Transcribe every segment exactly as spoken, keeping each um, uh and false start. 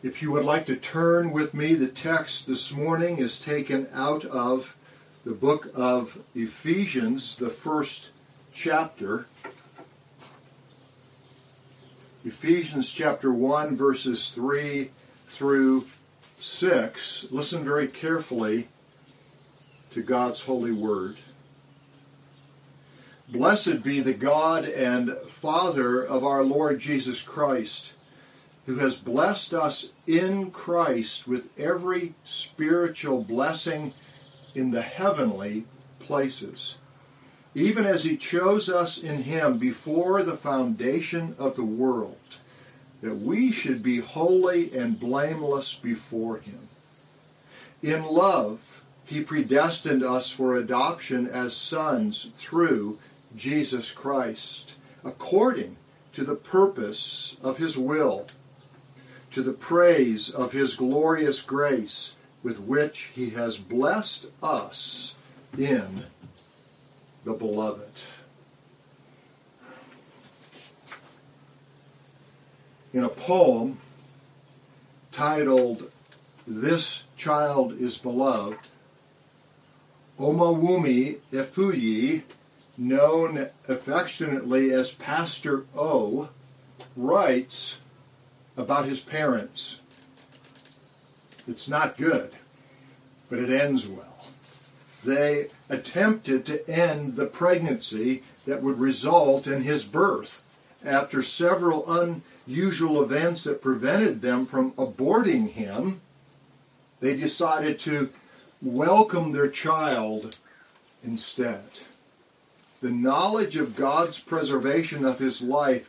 If you would like to turn with me, the text this morning is taken out of the book of Ephesians, the first chapter. Ephesians chapter one, verses three through six. Listen very carefully to God's holy word. Blessed be the God and Father of our Lord Jesus Christ, who has blessed us in Christ with every spiritual blessing in the heavenly places, even as he chose us in him before the foundation of the world, that we should be holy and blameless before him. In love, he predestined us for adoption as sons through Jesus Christ, according to the purpose of his will, to the praise of his glorious grace, with which he has blessed us in the Beloved. In a poem titled, "This Child is Beloved," Omowumi Efuyi, known affectionately as Pastor O, writes about his parents. It's not good, but it ends well. They attempted to end the pregnancy that would result in his birth. After several unusual events that prevented them from aborting him, they decided to welcome their child instead. The knowledge of God's preservation of his life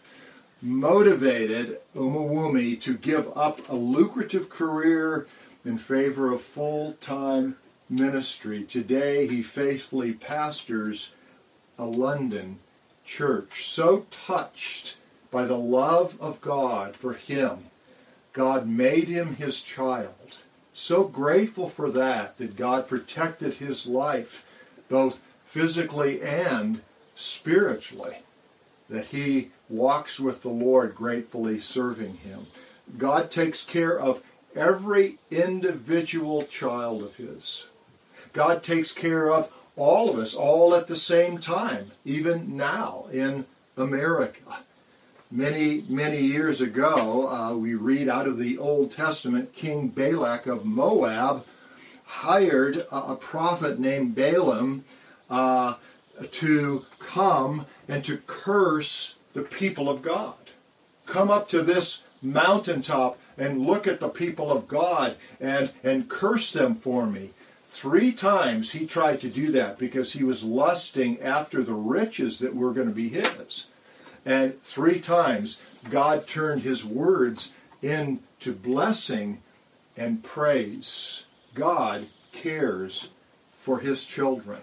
motivated Omowumi to give up a lucrative career in favor of full-time ministry. Today, he faithfully pastors a London church. So touched by the love of God for him, God made him his child. So grateful for that, that God protected his life, both physically and spiritually, that he walks with the Lord gratefully serving him. God takes care of every individual child of his. God takes care of all of us, all at the same time, even now in America. Many, many years ago, uh, we read out of the Old Testament, King Balak of Moab hired a, a prophet named Balaam uh, to come and to curse the people of God. Come up to this mountaintop and look at the people of God and, and curse them for me. Three times he tried to do that because he was lusting after the riches that were going to be his. And three times God turned his words into blessing and praise. God cares for his children.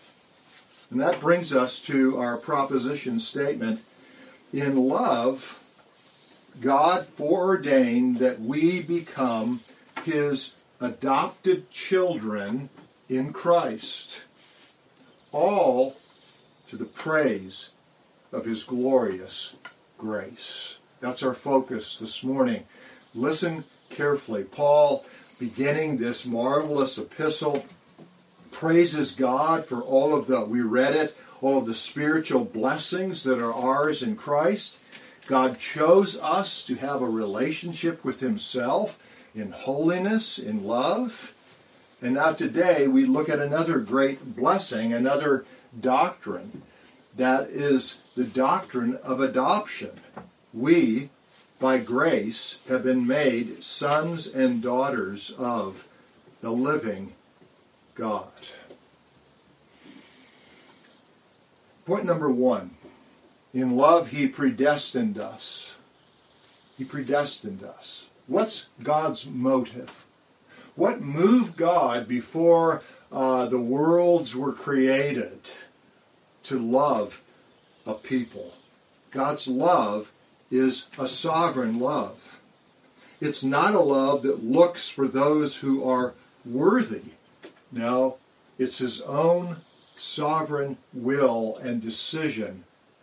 And that brings us to our proposition statement. In love, God foreordained that we become his adopted children in Christ, all to the praise of his glorious grace. That's our focus this morning. Listen carefully. Paul, beginning this marvelous epistle, praises God for all of the, we read it, all of the spiritual blessings that are ours in Christ. God chose us to have a relationship with himself in holiness, in love. And now today we look at another great blessing, another doctrine. That is the doctrine of adoption. We, by grace, have been made sons and daughters of the living God. Point number one. In love, he predestined us. He predestined us. What's God's motive? What moved God before uh, the worlds were created to love a people? God's love is a sovereign love. It's not a love that looks for those who are worthy. No, it's his own sovereign will and decision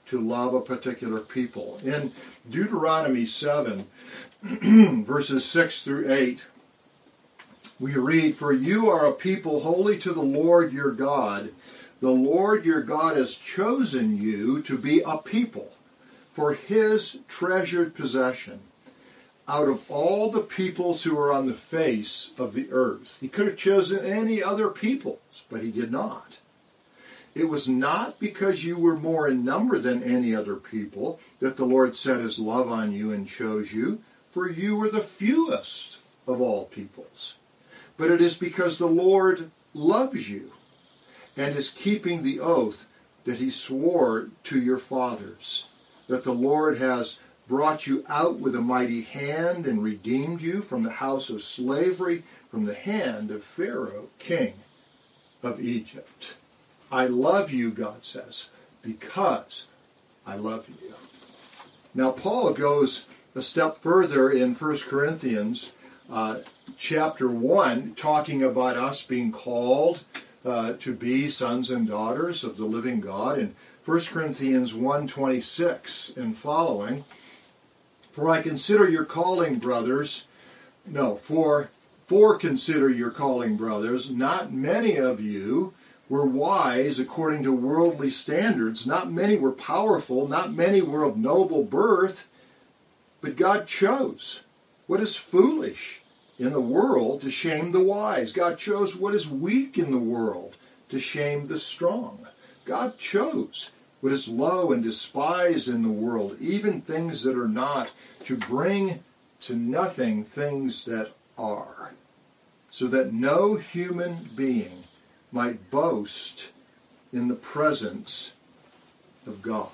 to love a particular people. In Deuteronomy seven, verses six through eight, we read, "For you are a people holy to the Lord your God. The Lord your God has chosen you to be a people for his treasured possession out of all the peoples who are on the face of the earth." He could have chosen any other peoples, but he did not. "It was not because you were more in number than any other people that the Lord set his love on you and chose you, for you were the fewest of all peoples. But it is because the Lord loves you and is keeping the oath that he swore to your fathers, that the Lord has brought you out with a mighty hand and redeemed you from the house of slavery, from the hand of Pharaoh, king of Egypt." I love you, God says, because I love you. Now, Paul goes a step further in First Corinthians uh, chapter one, talking about us being called uh, to be sons and daughters of the living God. In First Corinthians one twenty-six and following, "For I consider your calling, brothers," no, for, for consider your calling, brothers, not many of you were wise according to worldly standards. Not many were powerful. Not many were of noble birth. But God chose what is foolish in the world to shame the wise. God chose what is weak in the world to shame the strong. God chose what is low and despised in the world, even things that are not, to bring to nothing things that are, so that no human being might boast in the presence of God.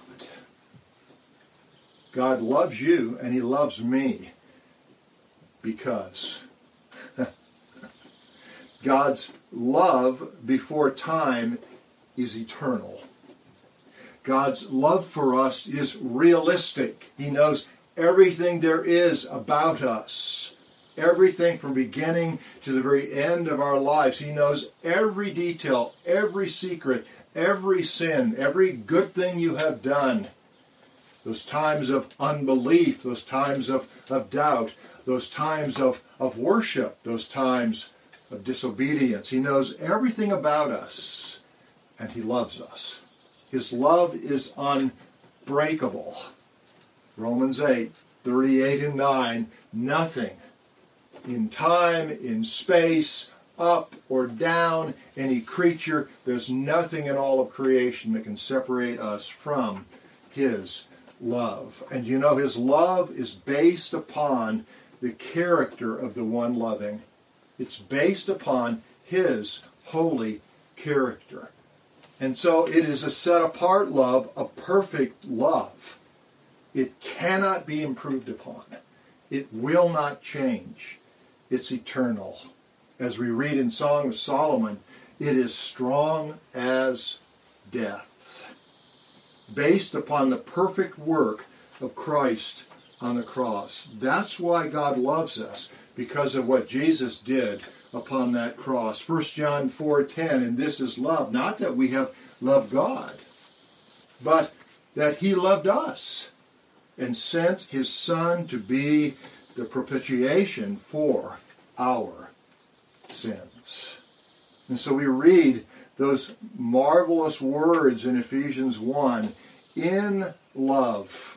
God loves you and he loves me because God's love before time is eternal. God's love for us is realistic. He knows everything there is about us. Everything from beginning to the very end of our lives. He knows every detail, every secret, every sin, every good thing you have done. Those times of unbelief, those times of, of doubt, those times of, of worship, those times of disobedience. He knows everything about us, and he loves us. His love is unbreakable. Romans eight, thirty-eight and nine, nothing in time, in space, up or down, any creature, there's nothing in all of creation that can separate us from his love. And you know, his love is based upon the character of the one loving. It's based upon his holy character. And so it is a set-apart love, a perfect love. It cannot be improved upon. It will not change. It's eternal. As we read in Song of Solomon, it is strong as death, based upon the perfect work of Christ on the cross. That's why God loves us, because of what Jesus did upon that cross. First John four ten, and this is love, not that we have loved God, but that he loved us and sent his Son to be the propitiation for our sins. And so we read those marvelous words in Ephesians one, in love,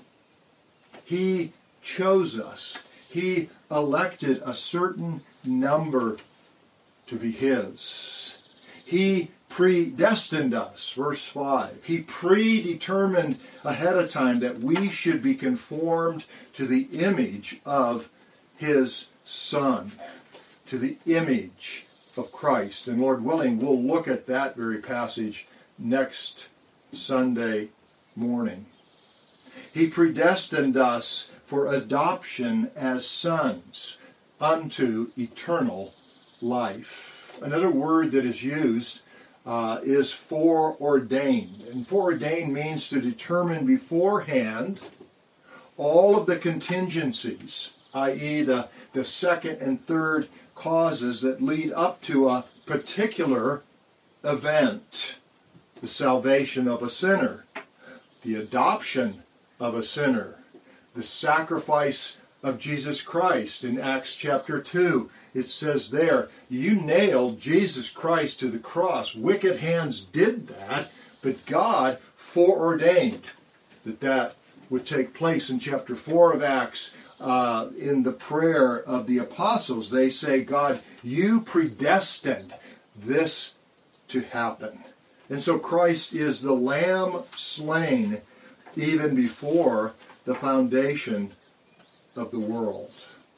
he chose us. He elected a certain number to be his. He predestined us, verse five. He predetermined ahead of time that we should be conformed to the image of his Son, to the image of Christ. And Lord willing, we'll look at that very passage next Sunday morning. He predestined us for adoption as sons unto eternal life. Another word that is used uh, is foreordained. And foreordained means to determine beforehand all of the contingencies, that is the, the second and third causes that lead up to a particular event. The salvation of a sinner, the adoption of a sinner, the sacrifice of Jesus Christ. In Acts chapter two, it says there, you nailed Jesus Christ to the cross. Wicked hands did that, but God foreordained that that would take place. In chapter four of Acts, uh, in the prayer of the apostles, they say, God, you predestined this to happen. And so Christ is the Lamb slain even before the foundation of the world.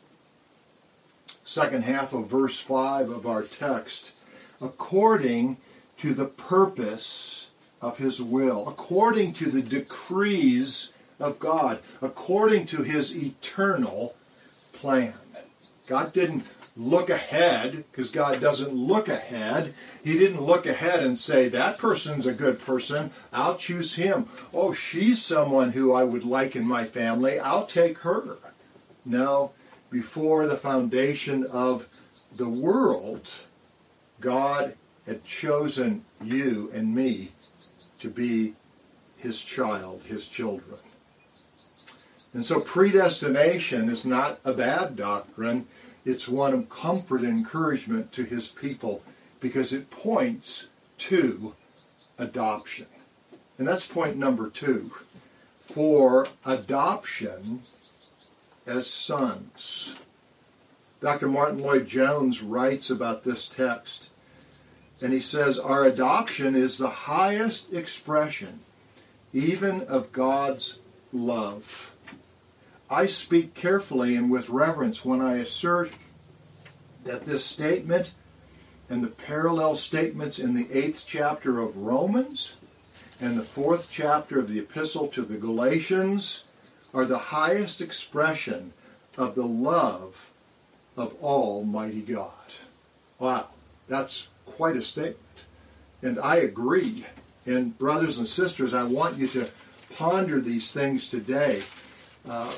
Second half of verse five of our text, according to the purpose of his will, according to the decrees of God, according to his eternal plan. God didn't look ahead, because God doesn't look ahead. He didn't look ahead and say, that person's a good person, I'll choose him. Oh, she's someone who I would like in my family, I'll take her. No, before the foundation of the world, God had chosen you and me to be his child, his children. And so predestination is not a bad doctrine. It's one of comfort and encouragement to his people because it points to adoption. And that's point number two. For adoption as sons. Doctor Martin Lloyd-Jones writes about this text, and he says, our adoption is the highest expression even of God's love. I speak carefully and with reverence when I assert that this statement and the parallel statements in the eighth chapter of Romans and the fourth chapter of the epistle to the Galatians are the highest expression of the love of Almighty God. Wow, that's quite a statement. And I agree. And brothers and sisters, I want you to ponder these things today. Uh,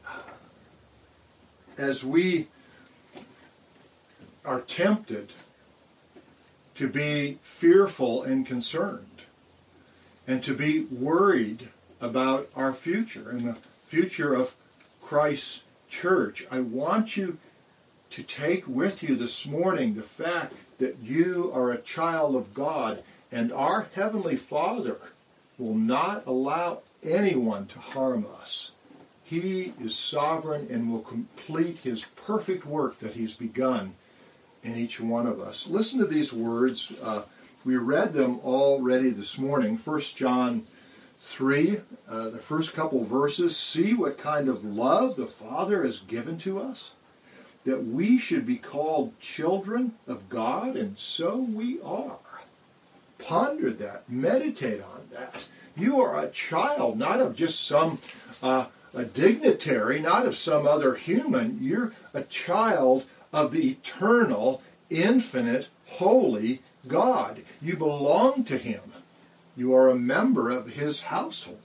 as we are tempted to be fearful and concerned and to be worried about our future and the future of Christ's church, I want you to take with you this morning the fact that you are a child of God and our Heavenly Father will not allow anyone to harm us. He is sovereign and will complete his perfect work that he's begun in each one of us. Listen to these words. Uh, we read them already this morning. First John three, uh, the first couple verses. See what kind of love the Father has given to us, that we should be called children of God, and so we are. Ponder that. Meditate on that. You are a child, not of just some uh, a dignitary, not of some other human. You're a child of the eternal, infinite, holy God. You belong to him. You are a member of his household.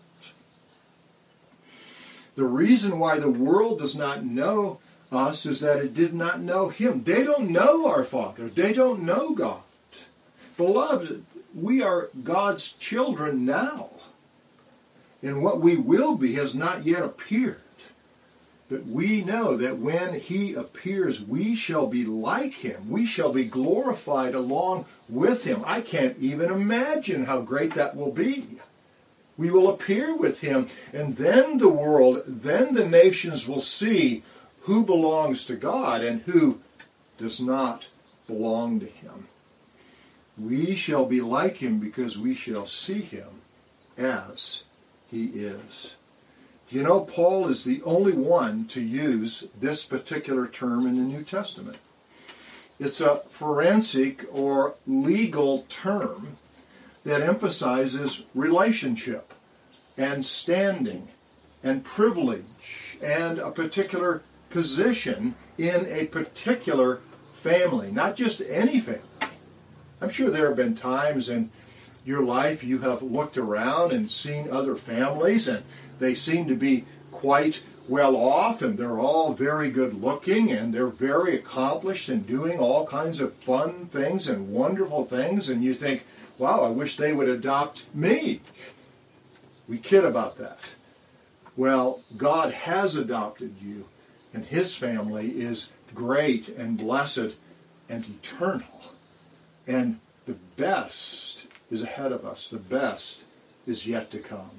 The reason why the world does not know us is that it did not know him. They don't know our Father. They don't know God. Beloved, we are God's children now. And what we will be has not yet appeared. But we know that when he appears, we shall be like him. We shall be glorified along with him. I can't even imagine how great that will be. We will appear with him, and then the world, then the nations will see who belongs to God and who does not belong to him. We shall be like him because we shall see him as he is. You know, Paul is the only one to use this particular term in the New Testament. It's a forensic or legal term that emphasizes relationship and standing and privilege and a particular position in a particular family, not just any family. I'm sure there have been times in your life you have looked around and seen other families and they seem to be quite well off and they're all very good looking and they're very accomplished and doing all kinds of fun things and wonderful things, and you think, wow, I wish they would adopt me. We kid about that. Well, God has adopted you, and his family is great and blessed and eternal. And the best is ahead of us. The best is yet to come.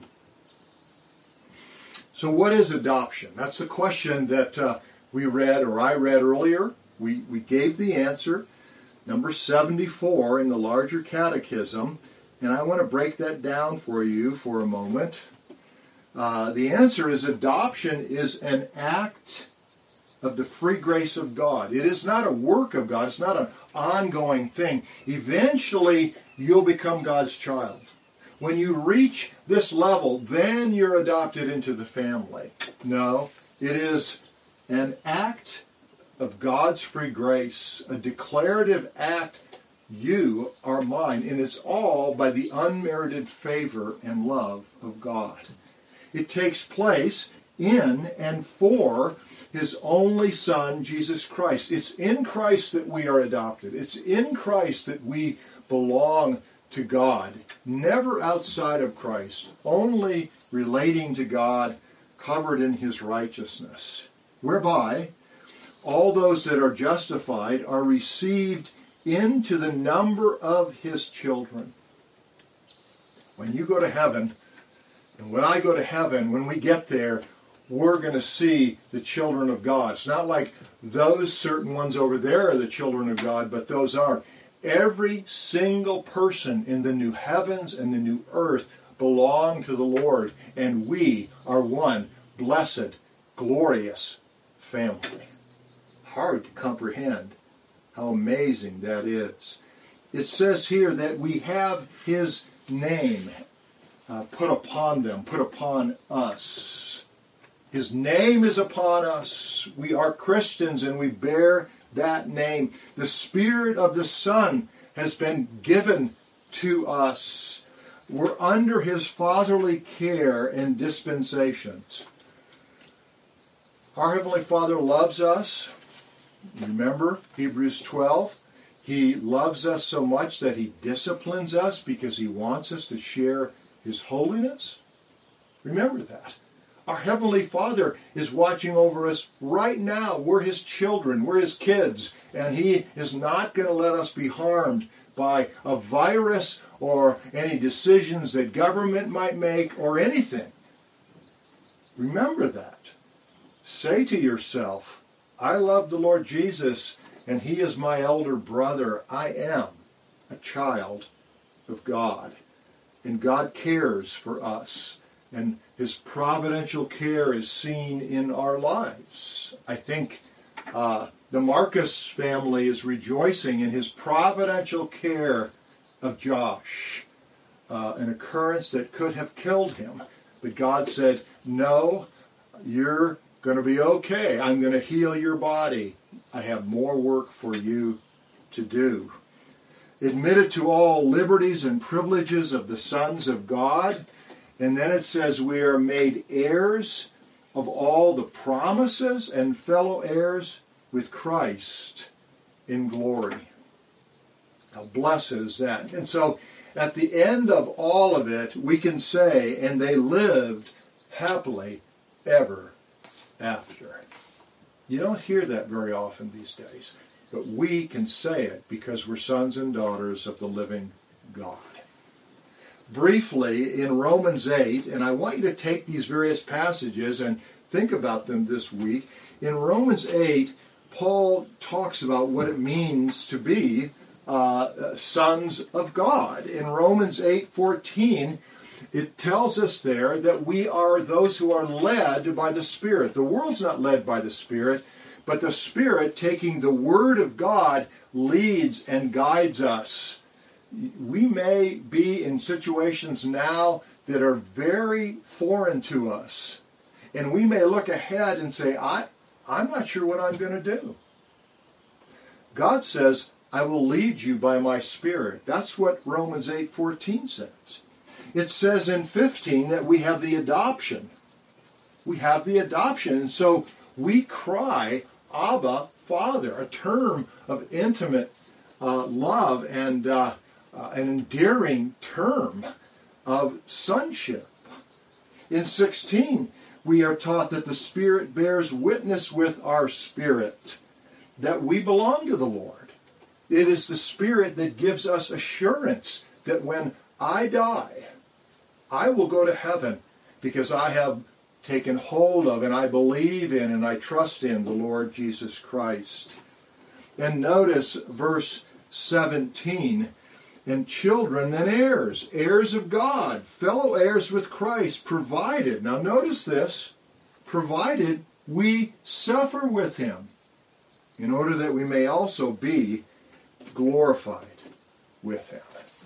So what is adoption? That's the question that uh, we read, or I read earlier. We, we gave the answer, number seventy-four in the larger catechism. And I want to break that down for you for a moment. Uh, the answer is adoption is an act of the free grace of God. It is not a work of God. It's not an ongoing thing. Eventually, you'll become God's child. When you reach this level, then you're adopted into the family. No, it is an act of God's free grace, a declarative act. You are mine, and it's all by the unmerited favor and love of God. It takes place in and for his only Son, Jesus Christ. It's in Christ that we are adopted. It's in Christ that we belong to God. Never outside of Christ, only relating to God, covered in his righteousness, whereby all those that are justified are received into the number of his children. When you go to heaven, and when I go to heaven, when we get there, we're going to see the children of God. It's not like those certain ones over there are the children of God, but those aren't. Every single person in the new heavens and the new earth belong to the Lord, and we are one blessed, glorious family. Hard to comprehend how amazing that is. It says here that we have his name uh, put upon them, put upon us. His name is upon us. We are Christians and we bear that name. The Spirit of the Son has been given to us. We're under his fatherly care and dispensations. Our Heavenly Father loves us. Remember Hebrews twelve? He loves us so much that he disciplines us because he wants us to share his holiness. Remember that. Our Heavenly Father is watching over us right now. We're his children. We're his kids. And he is not going to let us be harmed by a virus or any decisions that government might make or anything. Remember that. Say to yourself, I love the Lord Jesus, and he is my elder brother. I am a child of God, and God cares for us, and his providential care is seen in our lives. I think uh, the Marcus family is rejoicing in his providential care of Josh, uh, an occurrence that could have killed him. But God said, no, you're going to be okay. I'm going to heal your body. I have more work for you to do. Admitted to all liberties and privileges of the sons of God. And then it says we are made heirs of all the promises and fellow heirs with Christ in glory. How blessed is that? And so at the end of all of it, we can say, and they lived happily ever after. You don't hear that very often these days, but we can say it because we're sons and daughters of the living God. Briefly, in Romans eight, and I want you to take these various passages and think about them this week. In Romans eight, Paul talks about what it means to be uh, sons of God. In Romans eight fourteen, it tells us there that we are those who are led by the Spirit. The world's not led by the Spirit, but the Spirit, taking the Word of God, leads and guides us. We may be in situations now that are very foreign to us. And we may look ahead and say, I, I'm not sure what I'm going to do. God says, I will lead you by my Spirit. That's what Romans eight fourteen says. It says in fifteen that we have the adoption. We have the adoption. And so we cry, Abba, Father, a term of intimate uh, love and uh, uh, an endearing term of sonship. In sixteen, we are taught that the Spirit bears witness with our spirit that we belong to the Lord. It is the Spirit that gives us assurance that when I die, I will go to heaven because I have taken hold of and I believe in and I trust in the Lord Jesus Christ. And notice verse seventeen, and children and heirs, heirs of God, fellow heirs with Christ, provided, now notice this, provided we suffer with him, in order that we may also be glorified with him.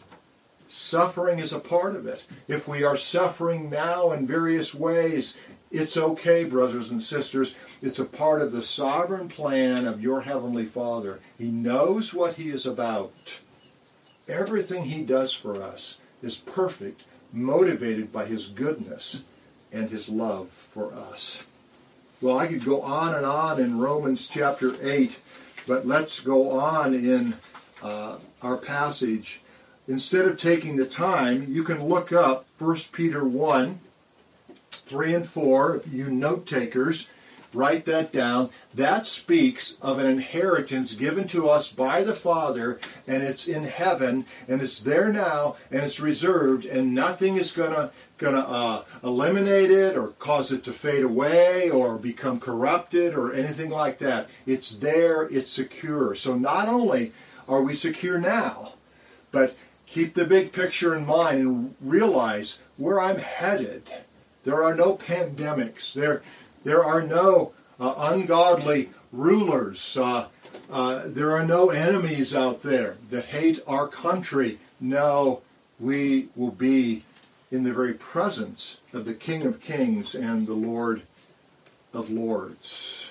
Suffering is a part of it. If we are suffering now in various ways, it's okay, brothers and sisters. It's a part of the sovereign plan of your Heavenly Father. He knows what he is about. Everything he does for us is perfect, motivated by his goodness and his love for us. Well, I could go on and on in Romans chapter eight, but let's go on in uh, our passage. Instead of taking the time, you can look up First Peter one, three and four, you note takers. Write that down. That speaks of an inheritance given to us by the Father, and it's in heaven, and it's there now, and it's reserved, and nothing is going to gonna, uh, eliminate it or cause it to fade away or become corrupted or anything like that. It's there, it's secure. So not only are we secure now, but keep the big picture in mind and realize where I'm headed. There are no pandemics. There There are no uh, ungodly rulers. Uh, uh, there are no enemies out there that hate our country. No, we will be in the very presence of the King of Kings and the Lord of Lords.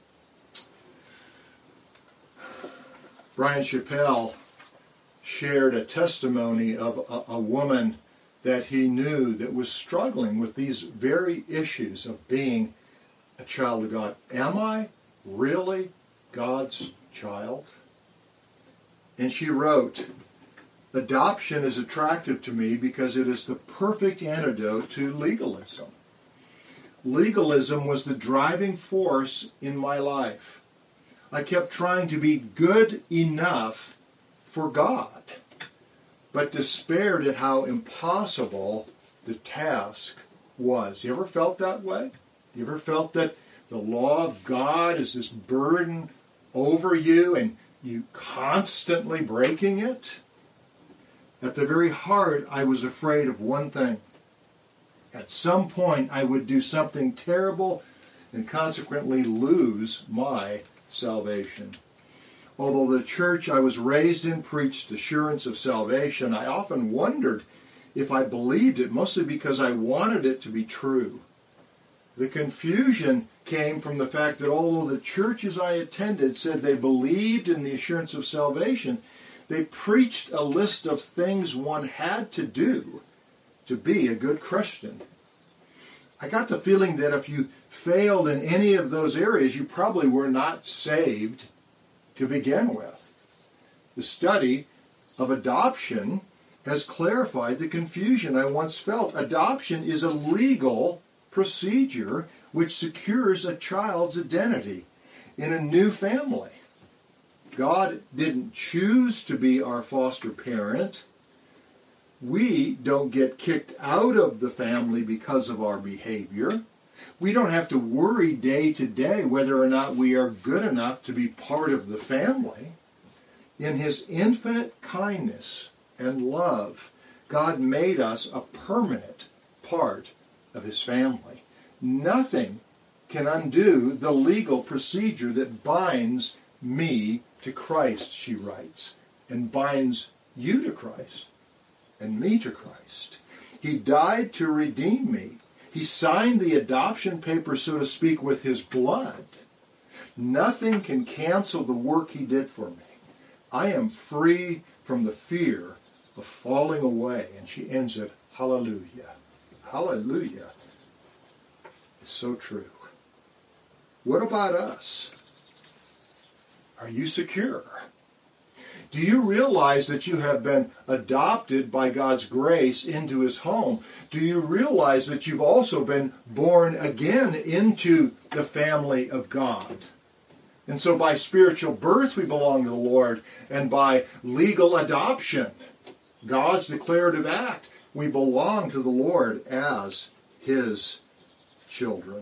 Brian Chappell shared a testimony of a, a woman that he knew that was struggling with these very issues of being a child of God. Am I really God's child? And she wrote, adoption is attractive to me because it is the perfect antidote to legalism. Legalism was the driving force in my life. I kept trying to be good enough for God, but despaired at how impossible the task was. You ever felt that way? You ever felt that the law of God is this burden over you and you constantly breaking it? At the very heart, I was afraid of one thing. At some point, I would do something terrible and consequently lose my salvation. Although the church I was raised in preached assurance of salvation, I often wondered if I believed it, mostly because I wanted it to be true. The confusion came from the fact that although the churches I attended said they believed in the assurance of salvation, they preached a list of things one had to do to be a good Christian. I got the feeling that if you failed in any of those areas, you probably were not saved to begin with. The study of adoption has clarified the confusion I once felt. Adoption is a legal procedure which secures a child's identity in a new family. God didn't choose to be our foster parent. We don't get kicked out of the family because of our behavior. We don't have to worry day to day whether or not we are good enough to be part of the family. In his infinite kindness and love, God made us a permanent part of his family. Nothing can undo the legal procedure that binds me to Christ, she writes, and binds you to Christ and me to Christ. He died to redeem me. He signed the adoption papers, so to speak, with his blood. Nothing can cancel the work he did for me. I am free from the fear of falling away. And she ends it, hallelujah. Hallelujah. It's so true. What about us? Are you secure? Do you realize that you have been adopted by God's grace into his home? Do you realize that you've also been born again into the family of God? And so by spiritual birth we belong to the Lord, and by legal adoption, God's declarative act, we belong to the Lord as his children.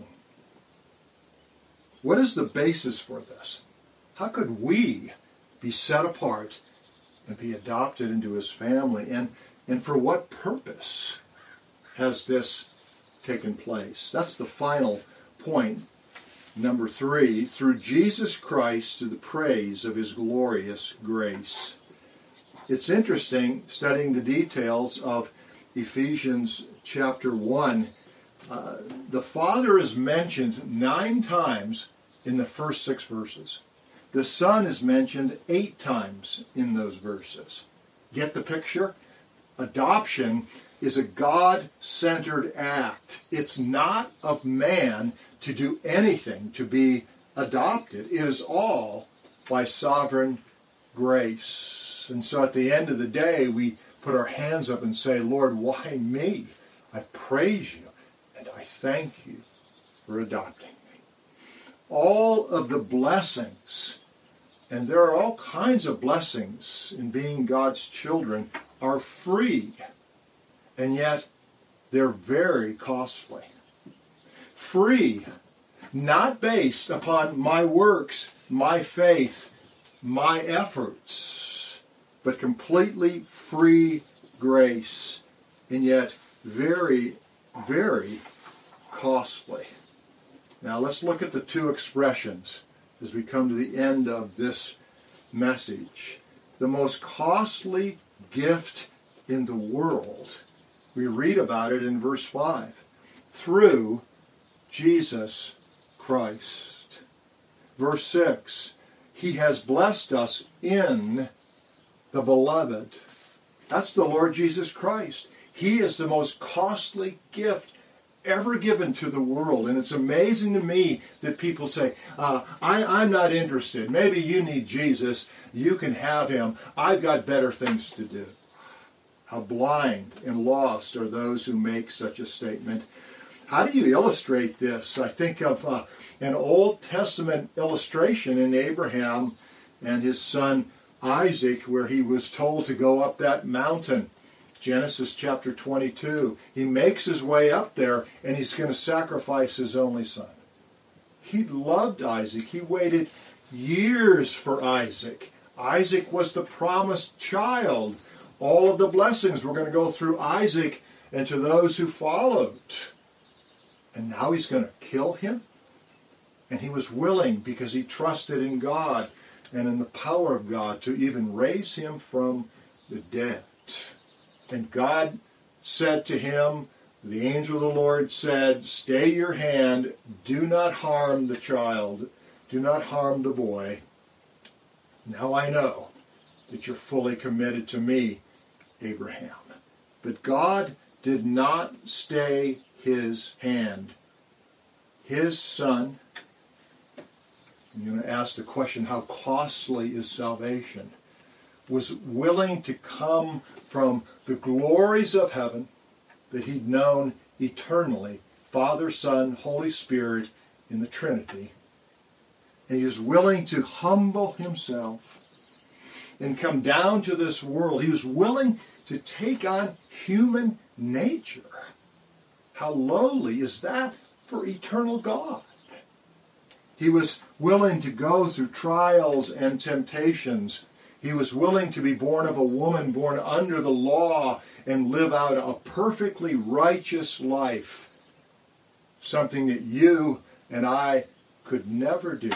What is the basis for this? How could we be set apart and be adopted into his family? And, and for what purpose has this taken place? That's the final point. Number three, through Jesus Christ to the praise of his glorious grace. It's interesting studying the details of Ephesians chapter one. Uh, the Father is mentioned nine times in the first six verses. The Son is mentioned eight times in those verses. Get the picture? Adoption is a God-centered act. It's not of man to do anything to be adopted. It is all by sovereign grace. And so at the end of the day, we put our hands up and say, Lord, why me? I praise you and I thank you for adopting me. All of the blessings, and there are all kinds of blessings in being God's children, are free, and yet they're very costly. Free, not based upon my works, my faith, my efforts, but completely free grace, and yet very, very costly. Now let's look at the two expressions as we come to the end of this message. The most costly gift in the world, we read about it in verse five, through Jesus Christ. Verse six, he has blessed us in the beloved. That's the Lord Jesus Christ. He is the most costly gift ever given to the world. And it's amazing to me that people say, uh, I, I'm not interested. Maybe you need Jesus. You can have him. I've got better things to do. How blind and lost are those who make such a statement. How do you illustrate this? I think of uh, an Old Testament illustration in Abraham and his son Isaac, where he was told to go up that mountain. Genesis chapter twenty-two. He makes his way up there, and he's going to sacrifice his only son. He loved Isaac. He waited years for Isaac. Isaac was the promised child. All of the blessings were going to go through Isaac and to those who followed. And now he's going to kill him? And he was willing, because he trusted in God and in the power of God, to even raise him from the dead. And God said to him, the angel of the Lord said, stay your hand, do not harm the child, do not harm the boy. Now I know that you're fully committed to me, Abraham. But God did not stay his hand. His son, I'm going to ask the question, how costly is salvation? Was willing to come from the glories of heaven that he'd known eternally, Father, Son, Holy Spirit in the Trinity. And he was willing to humble himself and come down to this world. He was willing to take on human nature. How lowly is that for eternal God? He was willing to go through trials and temptations. He was willing to be born of a woman, born under the law, and live out a perfectly righteous life. Something that you and I could never do.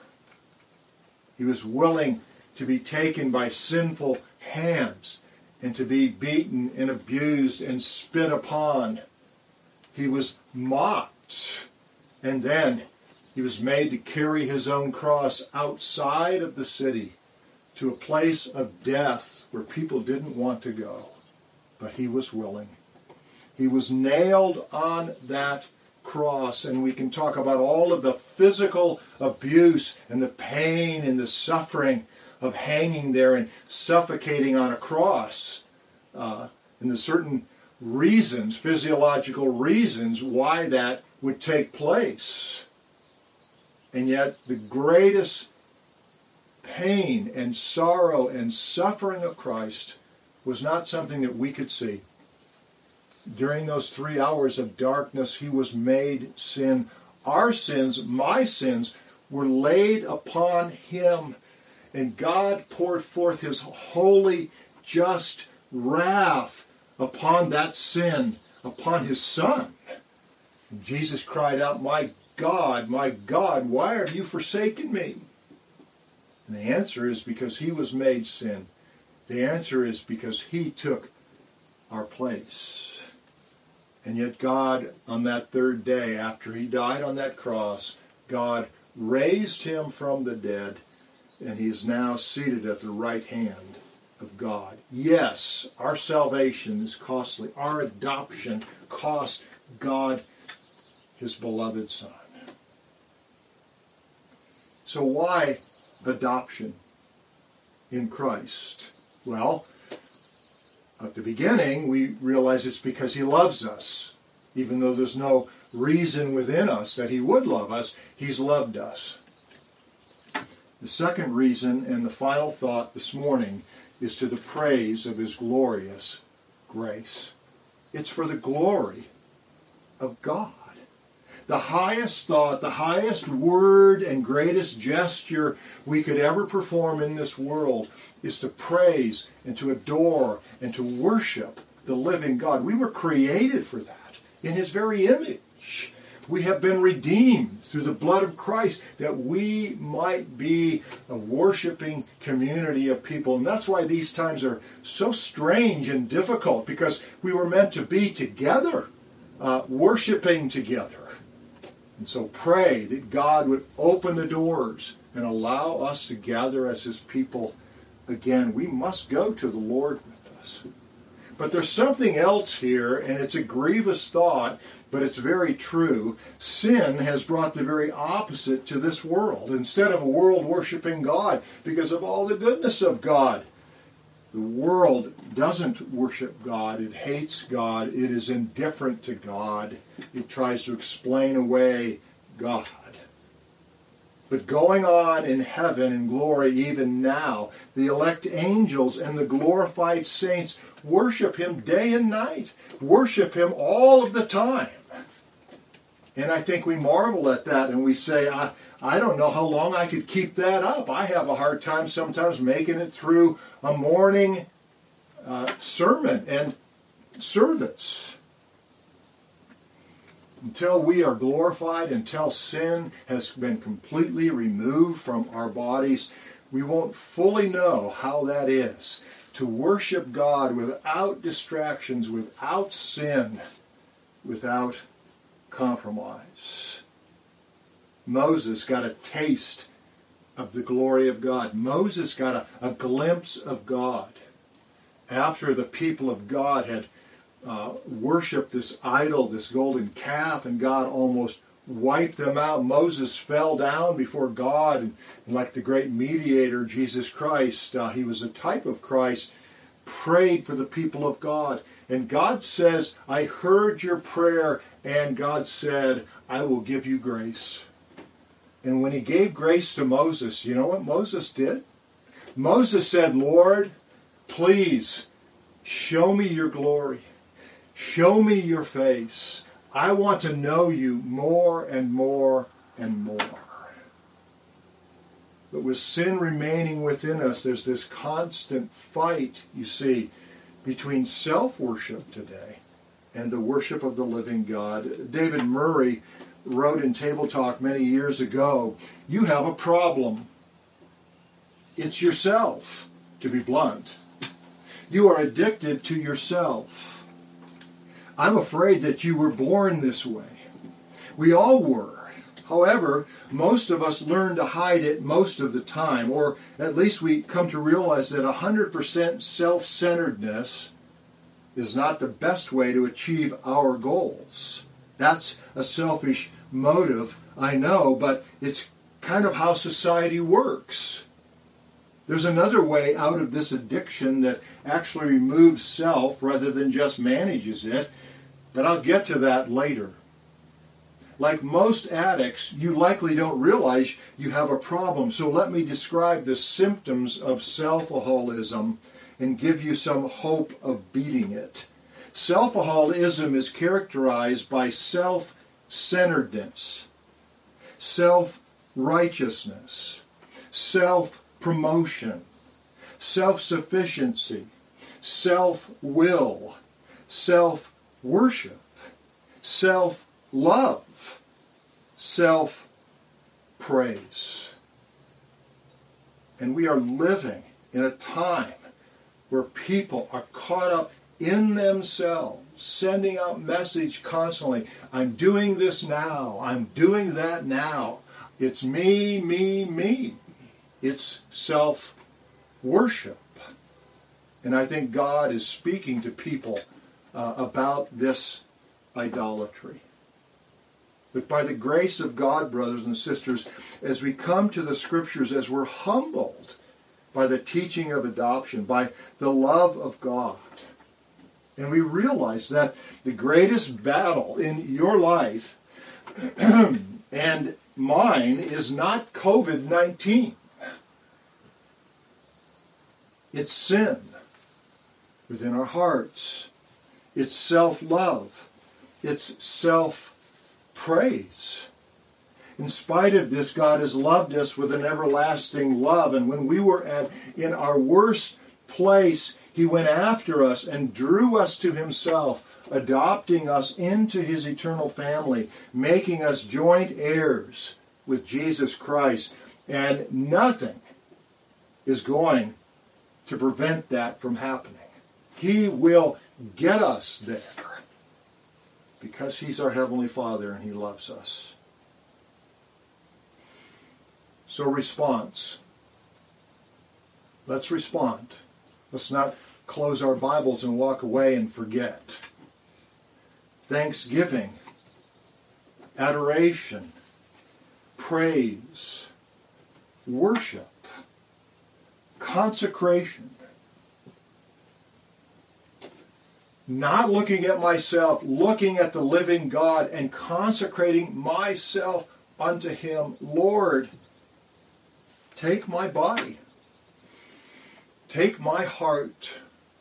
He was willing to be taken by sinful hands and to be beaten and abused and spit upon. He was mocked, and then he was made to carry his own cross outside of the city to a place of death where people didn't want to go. But he was willing. He was nailed on that cross, and we can talk about all of the physical abuse and the pain and the suffering of hanging there and suffocating on a cross. Uh, and there's certain reasons, physiological reasons, why that would take place. And yet the greatest pain and sorrow and suffering of Christ was not something that we could see. During those three hours of darkness, he was made sin. Our sins, my sins, were laid upon him. And God poured forth his holy, just wrath upon that sin, upon his Son. And Jesus cried out, "My God, my God, why have you forsaken me?" And the answer is because he was made sin. The answer is because he took our place. And yet God, on that third day, after he died on that cross, God raised him from the dead, and he is now seated at the right hand of God. Yes, our salvation is costly. Our adoption cost God his beloved Son. So why adoption in Christ? Well, at the beginning, we realize it's because he loves us. Even though there's no reason within us that he would love us, he's loved us. The second reason and the final thought this morning is to the praise of his glorious grace. It's for the glory of God. The highest thought, the highest word and greatest gesture we could ever perform in this world is to praise and to adore and to worship the living God. We were created for that in his very image. We have been redeemed through the blood of Christ that we might be a worshiping community of people. And that's why these times are so strange and difficult, because we were meant to be together, uh, worshiping together. And so pray that God would open the doors and allow us to gather as his people again. We must go to the Lord with us. But there's something else here, and it's a grievous thought, but it's very true. Sin has brought the very opposite to this world. Instead of a world worshiping God because of all the goodness of God, the world doesn't worship God. It hates God. It is indifferent to God. It tries to explain away God. But going on in heaven in glory even now, the elect angels and the glorified saints worship him day and night. Worship him all of the time. And I think we marvel at that and we say, I, I don't know how long I could keep that up. I have a hard time sometimes making it through a morning uh, sermon and service. Until we are glorified, until sin has been completely removed from our bodies, we won't fully know how that is to worship God without distractions, without sin, without compromise. Moses got a taste of the glory of God. Moses got a, a glimpse of God after the people of God had uh, worshipped this idol, this golden calf, and God almost wiped them out. Moses fell down before God, and, and like the great mediator, Jesus Christ, uh, he was a type of Christ, prayed for the people of God. And God says, I heard your prayer, and God said, I will give you grace. And when he gave grace to Moses, you know what Moses did? Moses said, Lord, please show me your glory. Show me your face. I want to know you more and more and more. But with sin remaining within us, there's this constant fight, you see, between self-worship today and the worship of the living God. David Murray wrote in Table Talk many years ago, you have a problem. It's yourself, to be blunt. You are addicted to yourself. I'm afraid that you were born this way. We all were. However, most of us learn to hide it most of the time, or at least we come to realize that one hundred percent self-centeredness is not the best way to achieve our goals. That's a selfish motive, I know, but it's kind of how society works. There's another way out of this addiction that actually removes self rather than just manages it, but I'll get to that later. Like most addicts, you likely don't realize you have a problem, so let me describe the symptoms of self-alcoholism and give you some hope of beating it. Self-alcoholism is characterized by self-centeredness, self-righteousness, self-promotion, self-sufficiency, self-will, self-worship, self-love, self-praise. And we are living in a time where people are caught up in themselves, sending out message constantly. I'm doing this now. I'm doing that now. It's me, me, me. It's self-worship. And I think God is speaking to people uh, about this idolatry. But by the grace of God, brothers and sisters, as we come to the Scriptures, as we're humbled by the teaching of adoption, by the love of God, and we realize that the greatest battle in your life and mine is not covid nineteen. It's sin within our hearts. It's self-love. It's self-praise. In spite of this, God has loved us with an everlasting love. And when we were at in our worst place, He went after us and drew us to Himself, adopting us into His eternal family, making us joint heirs with Jesus Christ. And nothing is going to prevent that from happening. He will get us there because He's our Heavenly Father and He loves us. So response. Let's respond. Let's not close our Bibles and walk away and forget. Thanksgiving, adoration, praise, worship, consecration. Not looking at myself, looking at the living God and consecrating myself unto Him. Lord, take my body. Take my heart.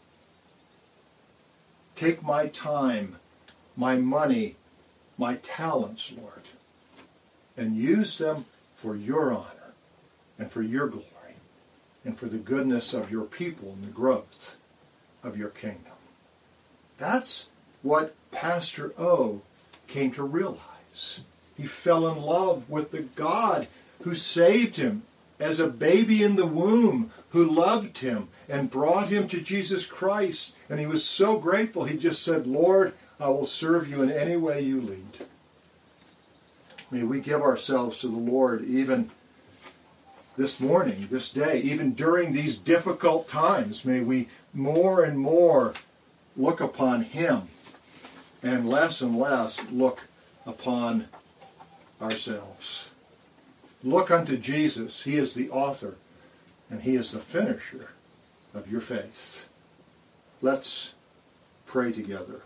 Take my time, my money, my talents, Lord, and use them for your honor and for your glory and for the goodness of your people and the growth of your kingdom. That's what Pastor O came to realize. He fell in love with the God who saved him as a baby in the womb, who loved him and brought him to Jesus Christ. And he was so grateful, he just said, Lord, I will serve you in any way you lead. May we give ourselves to the Lord even this morning, this day, even during these difficult times. May we more and more look upon Him and less and less look upon ourselves. Look unto Jesus. He is the author and He is the finisher of your faith. Let's pray together.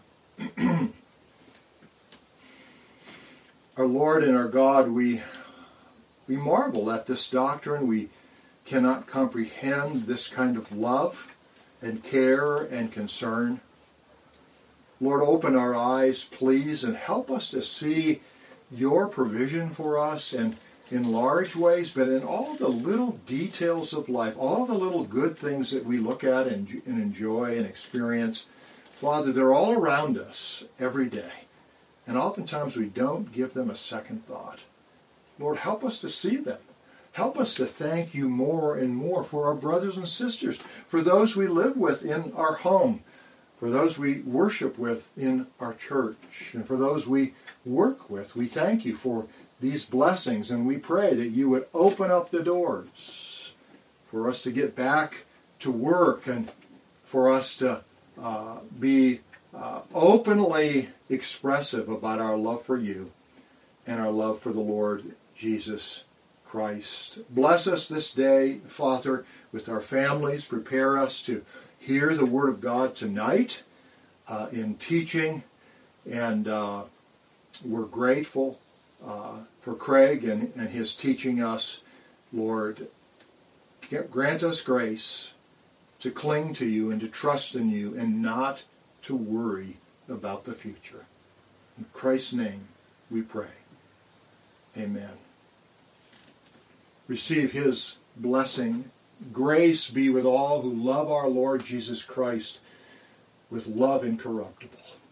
Our Lord and our God, we we marvel at this doctrine. We cannot comprehend this kind of love and care and concern. Lord, open our eyes, please, and help us to see your provision for us, and in large ways, but in all the little details of life, all the little good things that we look at and, and enjoy and experience. Father, they're all around us every day, and oftentimes we don't give them a second thought. Lord, help us to see them. Help us to thank you more and more for our brothers and sisters, for those we live with in our home, for those we worship with in our church, and for those we work with. We thank you for these blessings, and we pray that you would open up the doors for us to get back to work and for us to uh, be uh, openly expressive about our love for you and our love for the Lord Jesus Christ. Bless us this day, Father, with our families. Prepare us to hear the Word of God tonight uh, in teaching. And uh, we're grateful uh, for Craig and, and his teaching us. Lord, grant us grace to cling to you and to trust in you and not to worry about the future. In Christ's name we pray. Amen. Receive his blessing. Grace be with all who love our Lord Jesus Christ with love incorruptible.